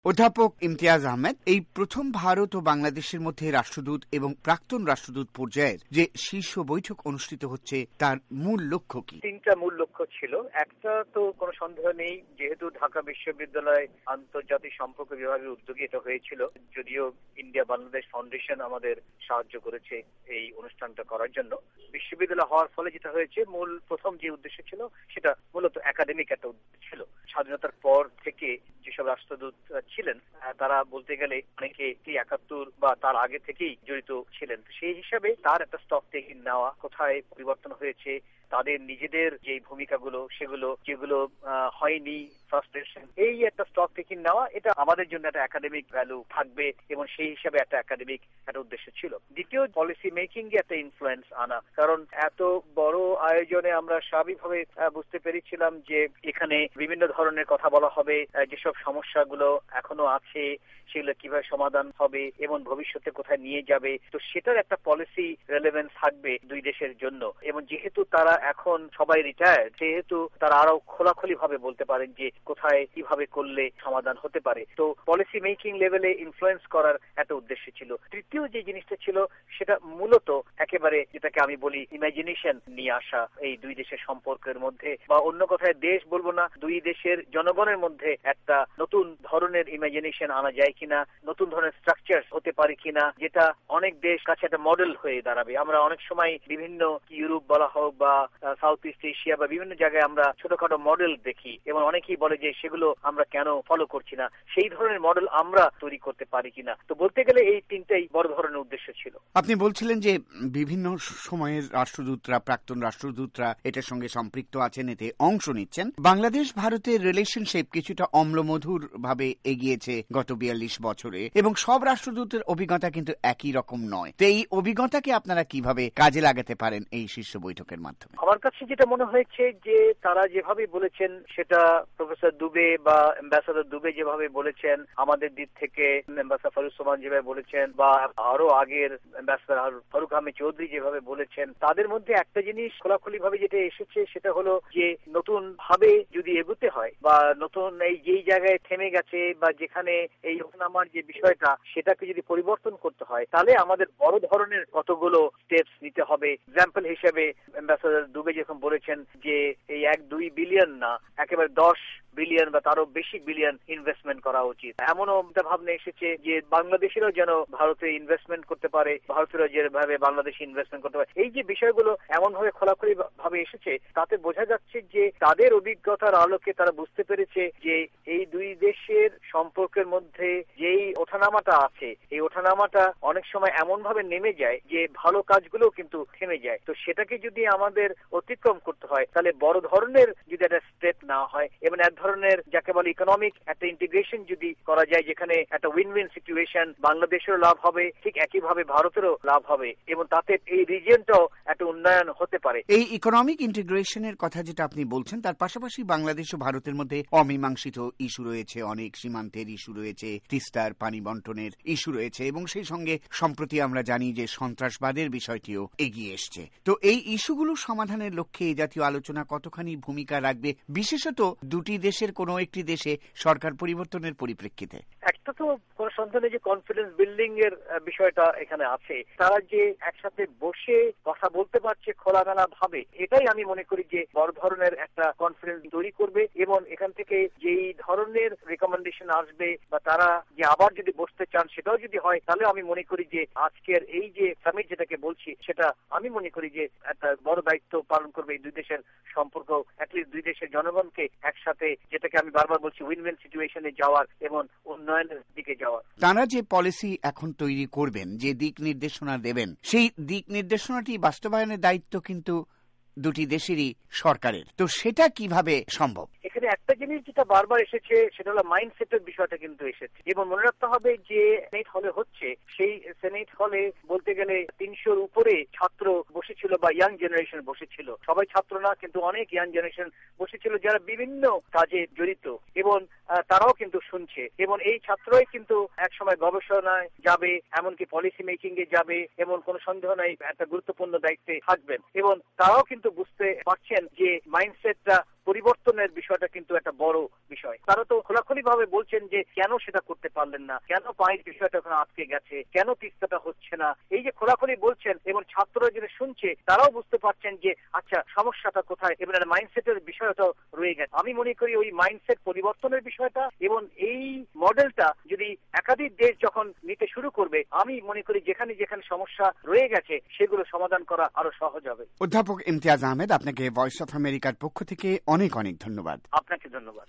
অধ্যাপক ইমতিয়াজ আহমেদ, এই প্রথম ভারত ও বাংলাদেশের মধ্যে রাষ্ট্রদূত এবং প্রাক্তন রাষ্ট্রদূত পর্যায়ের যে শীর্ষ বৈঠক অনুষ্ঠিত হচ্ছে তার মূল লক্ষ্য কি? তিনটা মূল লক্ষ্য ছিল। একটা তো কোনো সন্দেহ নেই, যেহেতু ঢাকা বিশ্ববিদ্যালয় আন্তর্জাতিক সম্পর্ক বিভাগের উদ্যোগে এটা হয়েছিল, যদিও ইন্ডিয়া বাংলাদেশ ফাউন্ডেশন আমাদের সাহায্য করেছে এই অনুষ্ঠানটা করার জন্য। বিশ্ববিদ্যালয় হওয়ার ফলে যেটা হয়েছে, প্রথম যে উদ্দেশ্য ছিল সেটা মূলত একাডেমিক একটা উদ্দেশ্য ছিল। স্বাধীনতার পর থেকে যেসব রাষ্ট্রদূত ছিলেন তারা বলতে গেলে অনেকে ৭১ বা তার আগে থেকেই জড়িত ছিলেন। সেই হিসাবে তার একটা স্টক টেকিং নেওয়া, কোথায় পরিবর্তন হয়েছে, তাদের নিজেদের যে ভূমিকাগুলো সেগুলো যেগুলো হয়নি, ফ্রাস্ট্রেশন, এই একটা স্টক টেকিং নেওয়া, এটা আমাদের জন্য একটা একাডেমিক ভ্যালু থাকবে এবং সেই হিসাবে একটা একাডেমিক একটা উদ্দেশ্য ছিল। দ্বিতীয়, পলিসি মেকিং এ একটা ইনফ্লুয়েন্স আনা, কারণ এত বড় আয়োজনে আমরা স্বাভাবিকভাবে বুঝতে পেরেছিলাম যে এখানে বিভিন্ন ধরনের কথা বলা হবে, যেসব সমস্যাগুলো এখনো আছে সেগুলো কিভাবে সমাধান হবে এবং ভবিষ্যতে কোথায় নিয়ে যাবে। তো সেটার একটা পলিসি রেলেভেন্স থাকবে দুই দেশের জন্য। এবং যেহেতু তারা এখন সবাই রিটায়ার্ড, সেহেতু তারা আরো খোলাখুলি ভাবে বলতে পারেন যে কোথায় কিভাবে করলে সমাধান হতে পারে। তো পলিসি মেকিং লেভেলে ইনফ্লুয়েন্স করার একটা উদ্দেশ্য ছিল। তৃতীয় যে জিনিসটা ছিল সেটা মূলত একেবারে যেটাকে আমি বলি ইমাজিনেশন নিয়ে আসা এই দুই দেশের সম্পর্কের মধ্যে, বা অন্য কথায় দেশ বলবো না, দুই দেশের জনগণের মধ্যে একটা নতুন ধরনের ইমাজিনেশন আনা যায় কিনা, নতুন ধরনের স্ট্রাকচার হতে পারে কিনা, যেটা অনেক দেশ কাছে একটা মডেল হয়ে দাঁড়াবে। আমরা অনেক সময় বিভিন্ন ইউরোপ বলা হোক বা সাউথ ইস্ট এশিয়া বা বিভিন্ন জায়গায় আমরা ছোটখাটো মডেল দেখি এবং অনেকেই বলে যে সেগুলো আমরা কেন ফলো করছি না, সেই ধরনের মডেল আমরা তৈরি করতে পারি কিনা। তো বলতে গেলে এই তিনটাই বড় ধরনের উদ্দেশ্য ছিল। আপনি বলছিলেন যে বিভিন্ন সময়ের রাষ্ট্রদূতরা, প্রাক্তন রাষ্ট্রদূতরা এটার সঙ্গে সম্পৃক্ত আছেন, এতে অংশ নিচ্ছেন। বাংলাদেশ ভারতের রিলেশনশিপ কিছুটা অম্লমধুর ভাবে এগিয়েছে গত ৪২ বছরে এবং সব রাষ্ট্রদূতের অভিজ্ঞতা কিন্তু একই রকম নয়। তো এই অভিজ্ঞতাকে আপনারা কিভাবে কাজে লাগাতে পারেন এই শীর্ষ বৈঠকের মাধ্যমে? আমার কাছে যেটা মনে হয়েছে যে তারা যেভাবে বলেছেন, সেটা প্রফেসর দুবে বা অ্যাম্বাসাডার দুবে যেভাবে বলেছেন, আমাদের দিক থেকে অ্যাম্বাসাডার ফারুজ্জামান যেভাবে বলেছেন, বা আরো আগের অ্যাম্বাসাডার ফারুক আহমেদ চৌধুরী যেভাবে বলেছেন, তাদের মধ্যে একটা জিনিস খোলাখুলি ভাবে যেটা এসেছে সেটা হলো যে নতুন ভাবে যদি এগোতে হয় বা নতুন এই যেই জায়গায় থেমে গেছে বা যেখানে এই ওঠনামার যে বিষয়টা সেটাকে যদি পরিবর্তন করতে হয়, তাহলে আমাদের বড় ধরনের কতগুলো স্টেপস নিতে হবে। এক্সাম্পল হিসেবে অ্যাম্বাসাডার দুবে যখন বলেছেন যে এই ১-২ বিলিয়ন না, একেবারে ১০ বিলিয়ন বা তারও বেশি বিলিয়ন ইনভেস্টমেন্ট করা উচিত। এমনও ভাবনা এসেছে যে বাংলাদেশেরও যেন ভারতে ইনভেস্টমেন্ট করতে পারে, ভারতেরও যেভাবে বাংলাদেশে ইনভেস্টমেন্ট করতে পারে। এই যে বিষয়গুলো এমন ভাবে খোলাখুলি ভাবে এসেছে, তাতে বোঝা যাচ্ছে যে তাদের অভিজ্ঞতার আলোকে তারা বুঝতে পেরেছে যে এই দুই দেশের সম্পর্কের মধ্যে যেই ওঠানামাটা আছে, এই ওঠানামাটা অনেক সময় এমন ভাবে নেমে যায় যে ভালো কাজগুলো কিন্তু থেমে যায়। তো সেটাকে যদি আমাদের অতিক্রম করতে হয়, তাহলে বড় ধরনের যদি একটা স্টেপ নেওয়া হয় এবং এক ধরনের যাকে বলে ইকোনমিক একটা ইন্টিগ্রেশন যদি করা যায়, যেখানে একটা উইন উইন সিচুয়েশন, বাংলাদেশেরও লাভ হবে, ঠিক একইভাবে ভারতেরও লাভ হবে এবং তাতে এই রিজিয়নটাও একটা উন্নয়ন হতে পারে। এই ইকোনমিক ইন্টিগ্রেশনের কথা যেটা আপনি বলছেন, তার পাশাপাশি বাংলাদেশ ও ভারতের মধ্যে অমীমাংসিত ইস্যু রয়েছে, অনেক সীমান্তের ইস্যু রয়েছে, তিস্তার পানি বন্টনের ইস্যু রয়েছে এবং সেই সঙ্গে সম্প্রতি আমরা জানি যে সন্ত্রাসবাদের বিষয়টিও এগিয়ে এসছে। তো এই ইস্যুগুলো সমাধানের লক্ষ্যে এই জাতীয় আলোচনা কতখানি ভূমিকা রাখবে, বিশেষত দুটি দেশের কোনো একটি দেশে সরকার পরিবর্তনের পরিপ্রেক্ষিতে? একটা তো কোন সন্দেহ নেই যে কনফিডেন্স বিল্ডিং এর বিষয়টা এখানে আছে। তারা যে একসাথে বসে কথা বলতে পারছে খোলামেলা ভাবে, এটাই আমি মনে করি যে বড় ধরনের একটা কনফিডেন্স তৈরি করবে এবং এখান থেকে যেই ধরনের রেকমেন্ডেশন আসবে বা তারা যে আবার যদি বসতে চান সেটাও যদি হয়, তাহলে আমি মনে করি যে আজকের এই যে সামিট যেটাকে বলছি, সেটা আমি মনে করি যে একটা বড় দায়িত্ব পালন করবে এই দুই দেশের সম্পর্ক, অ্যাটলিস্ট দুই দেশের জনগণকে একসাথে, যেটাকে আমি বারবার বলছি, উইন উইন সিচুয়েশনে যাওয়ার এবং উন্নয়নের দিকে যাওয়ার। তারা যে পলিসি এখন তৈরি করবেন, যে দিক নির্দেশনা দেবেন, সেই দিক নির্দেশনাটি বাস্তবায়নের দায়িত্ব কিন্তু দুটি দেশেরই সরকারের। তো সেটা কিভাবে সম্ভব? এখানে একটা জিনিস যেটা বারবার এসেছে সেটা হলো মাইন্ডসেটের বিষয়টা কিন্তু এসেছে এবং মনে রাখতে হবে যে সেনেট হলে হচ্ছে, সেই সেনেট হলে বলতে গেলে ৩০০-র উপরে ছাত্র বসেছিল বা ইয়াং জেনারেশন বসেছিল। সবাই ছাত্র না, কিন্তু অনেক ইয়াং জেনারেশন বসেছিল যারা বিভিন্ন কাজে জড়িত এবং তারাও কিন্তু শুনছে এবং এই ছাত্রই কিন্তু একসময় গবেষণায় যাবে, এমনকি পলিসি মেকিং এ যাবে এবং কোনো সন্দেহ নাই একটা গুরুত্বপূর্ণ দায়িত্বে থাকবেন এবং তারাও কিন্তু বুঝতে পারছেন যে মাইন্ডসেটটা পরিবর্তনের বিষয়টা কিন্তু একটা বড় বিষয়। তারা তো খোলাখুলি ভাবে বলছেন যে কেন সেটা করতে পারলেন না, কেন পানির বিষয়টা ওখানে আটকে গেছে, কেন তিস্তাটা হচ্ছে না, এই যে খোলাখুলি বলছেন এবং ছাত্ররা যেটা শুনছে তারাও বুঝতে পারছেন যে আচ্ছা সমস্যাটা কোথায়, এবার মাইন্ডসেটের বিষয়টা রয়ে গেছে। আমি মনে করি ওই মাইন্ডসেট পরিবর্তনের বিষয়টা এবং এই মডেলটা যদি একাধিক দেশ যখন নিতে শুরু করবে, আমি মনে করি যেখানে যেখানে সমস্যা রয়ে গেছে সেগুলো সমাধান করা আরো সহজ হবে। অধ্যাপক ইমতিয়াজ আহমেদ, আপনাকে ভয়েস অফ আমেরিকার পক্ষ থেকে অনেক অনেক ধন্যবাদ। আপনাকে ধন্যবাদ।